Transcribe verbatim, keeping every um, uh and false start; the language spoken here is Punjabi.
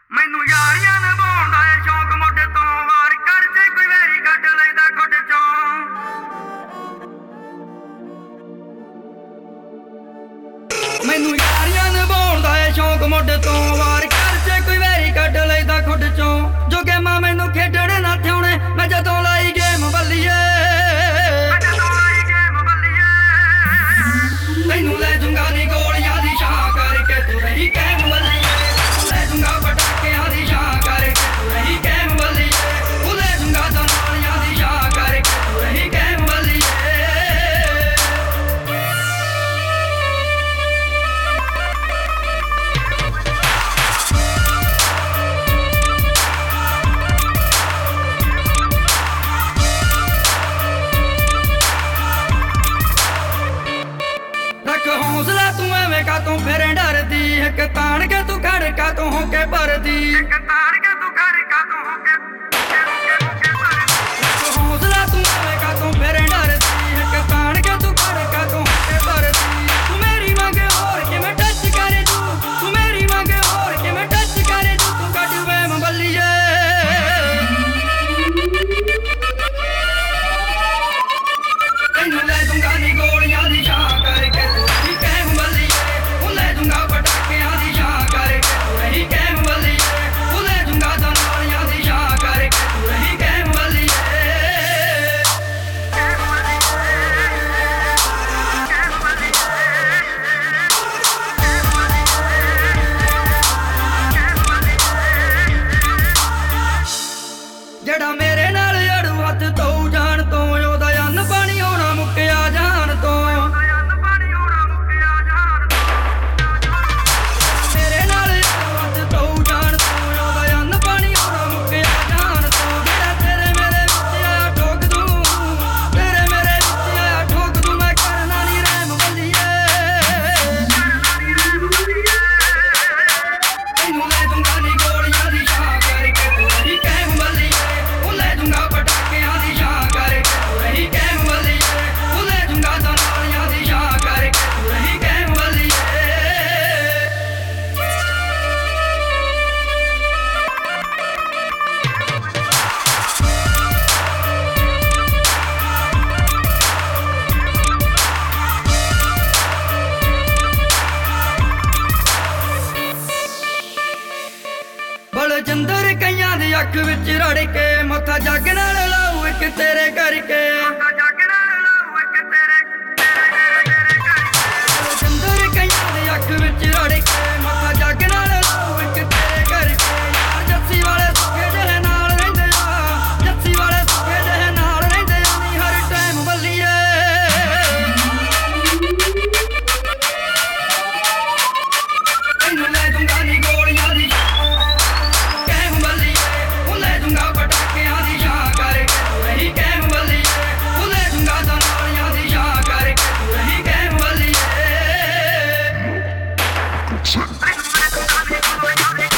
ਮੈਨੂੰ ਯਾਰੀਆਂ ਨਿਭਾਉਣ ਦਾ ਏ ਸ਼ੌਂਕ ਮੋਢੇ ਤੋਂ ਵਾਰ ਕਰ ਜੇ ਕੋਈ ਵੈਰੀ ਕੱਢ ਲੈਂਦਾ ਖੁੱਡ ਚੋਂ। ਮੈਨੂੰ ਯਾਰੀਆਂ ਨਿਭਾਉਣ ਦਾ ਏ ਸ਼ੌਂਕ ਮੋਢੇ ਤੋਂ ਵਾਰ ਕਰ ਜੇ ਕੋਈ ਵੈਰੀ ਕੱਢ ਲੈਂਦਾ ਖੁੱਡ ਚੋਂ। ਜੋ ਗੇਮਾਂ ਮੈਨੂੰ ਖੇਡਣ ਨਾ ਥਿਉਣੇ ਮੈਂ ਜਦੋਂ ਲਾਈ ਗੇਮ ਬੱਲੀਏ, ਤੈਨੂੰ ਲੈ ਜੂੰਗਾ ਨੀ ਗੋਲੀਆਂ ਦੀ ਛਾਂ ਕਰਕੇ ਤੂੰ ਰਹੀ ਕੈਮ ਬੱਲੀਏ। ਲੈ ਜੂੰਗਾ ਪਟਾਕਿਆਂ ਦੀ ਛਾਂ ਕਰਕੇ ਤੂੰ ਰਹੀ ਕੈਮ ਬੱਲੀਏ। ਉਹ ਲੈ ਜੂੰਗਾ ਦਨਾਲੀਆਂ ਦੀ ਛਾਂ ਕਰਕੇ ਤੂੰ ਰਹੀ ਕੈਮ ਬੱਲੀਏ। ਹੌਸਲਾ ਤੂੰ ਐਵੇਂ ਕਾ ਤੂੰ ਫਿਰ ਡਰਦੀ, ਇੱਕ ਤਾਣ ਕੇ ਤੂੰ ਖੜ ਕਾ ਤੂੰ ਹੋ ਕੇ ਭਰਦੀ, ਇੱਕ ਤਾਣ ਕੇ ਤੂੰ ਖੜ ਕਾ ਤੂੰ ਹੋ ਕੇ ਹੌਸਲਾ ਤੂੰ ਐਵੇਂ ਕਾ ਤੂੰ ਫਿਰ ਡਰਦੀ, ਇੱਕ ਤਾਣ ਕੇ ਤੂੰ ਖੜ ਕਾ ਤੂੰ ਹੋ ਕੇ ਭਰਦੀ। ਤੂੰ ਮੇਰੀ ਮੰਗ ਹੋਰ ਕਿਵੇਂ ਟੱਚ ਕਰੇ ਤੂੰ, ਤੂੰ ਮੇਰੀ ਮੰਗ ਹੋਰ ਕਿਵੇਂ ਟੱਚ ਕਰੇ ਤੂੰ, ਤੂੰ ਕੱਢ ਵਹਿਮ ਬੱਲੀਏ। ਤੈਨੂੰ ਲੈ ਦੂੰਗਾ ਨੀ ਗੋਲੀਆਂ ਦੀ ਛਾਂ ਕਰਕੇ ਤੂੰ ਰਹੀ ਕੈਮ ਬੱਲੀਏ। ਉਹ ਲੈ ਜੂੰਗਾ ਪਟਾਕਿਆਂ ਦੀ ਛਾਂ ਕਰਕੇ ਤੂੰ ਰਹੀ ਕੈਮ ਬੱਲੀਏ। ਉਹ ਲੈ ਜੂੰਗਾ ਦਨਾਲੀਆਂ ਦੀ ਛਾਂ ਕਰਕੇ ਤੂੰ ਰਹੀ ਕੈਮ ਬੱਲੀਏ। ਜਿਹੜਾ ਮੇਰੇ ਨਾਲ ਅੜੂ ਹੱਥ ਧੋਊ ਜਾਣ ਤੋਂ, ਉਹਦਾ ਅੰਨ ਪਾਣੀ ਹੋਣਾ ਮੁੱਕਿਆ ਜਾਣ ਤੋਂ। ਮੇਰੇ ਨਾਲ ਅੜੂ ਹੱਥ ਧੋਊ ਜਾਣ ਤੋਂ, ਉਹਦਾ ਅੰਨ ਪਾਣੀ ਹੋਣਾ ਮੁੱਕਿਆ ਜਾਣ ਤੋਂ। ਜਿਹੜਾ ਤੇਰੇ ਮੇਰੇ ਵਿੱਚ ਆਇਆ ਠੋਕ ਦੂੰ, ਤੇਰੇ ਮੇਰੇ ਵਿੱਚ ਆਇਆ ਠੋਕ ਦੂੰ। ਮੈਂ ਕਰਨਾ ਨੀ ਰਹਿਮ ਬੱਲੀਏ, ਤੈਨੂੰ ਲੈ ਦੂੰਗਾ ਨੀ ਗੋਲੀਆਂ ਦੀ ਛਾਂ ਕਰਕੇ ਤੂੰ ਰਹੀ ਕੈਮ ਬੱਲੀਏ। ਉਹ ਲੈ ਜੂੰਗਾ ਪਟਾਕਿਆਂ ਦੀ ਛਾਂ ਕਰਕੇ ਤੂੰ ਰਹੀ ਕੈਮ ਬੱਲੀਏ। ਉਹ ਲੈ ਜੂੰਗਾ ਦਨਾਲੀਆਂ ਦੀ ਛਾਂ ਕਰਕੇ ਤੂੰ ਰਹੀ ਕੈਮ ਬੱਲੀਏ। ਬਲਜਿੰਦਰ ਕਈਆਂ ਦੀ ਅੱਖ ਵਿੱਚ ਰੜ ਕੇ, ਮੱਥਾ ਜੱਗ ਨਾਲ ਲਾਊ ਇੱਕ ਤੇਰੇ ਕਰਕੇ। ਬਲਜਿੰਦਰ ਕਈਆਂ ਦੀ ਅੱਖ ਵਿੱਚ ਰੜ ਕੇ, ਮੱਥਾ ਜੱਗ ਨਾਲ ਲਾਊ ਇੱਕ ਤੇਰੇ ਕਰਕੇ। ਯਾਰ ਜੱਸੀ ਵਾਲੇ ਸੁੱਖੇ ਜਿਹੇ ਨਾਲ ਰਹਿੰਦੇ ਆ, ਜੱਸੀ ਵਾਲੇ ਸੁੱਖੇ ਜਿਹੇ ਨਾਲ ਰਹਿੰਦੇ ਆ ਨੀ ਹਰ ਟਾਈਮ ਬੱਲੀਏ। ਤੈਨੂੰ ਲੈ ਦੂੰਗਾ ਨੀ ਗੋਲੀਆਂ ਦੀ ਕੈਮ ਬੱਲੀਏ। ਉਹ ਲੈ ਜੂੰਗਾ ਪਟਾਕਿਆਂ ਦੀ ਛਾਂ ਕਰਕੇ ਤੂੰ ਰਹੀ ਕੈਮ ਬੱਲੀਏ। ਉਹ ਲੈ ਜੂੰਗਾ ਦਨਾਲੀਆਂ ਦੀ ਛਾਂ ਕਰਕੇ ਤੂੰ ਰਹੀ ਕੈਮ ਬੱਲੀਏ।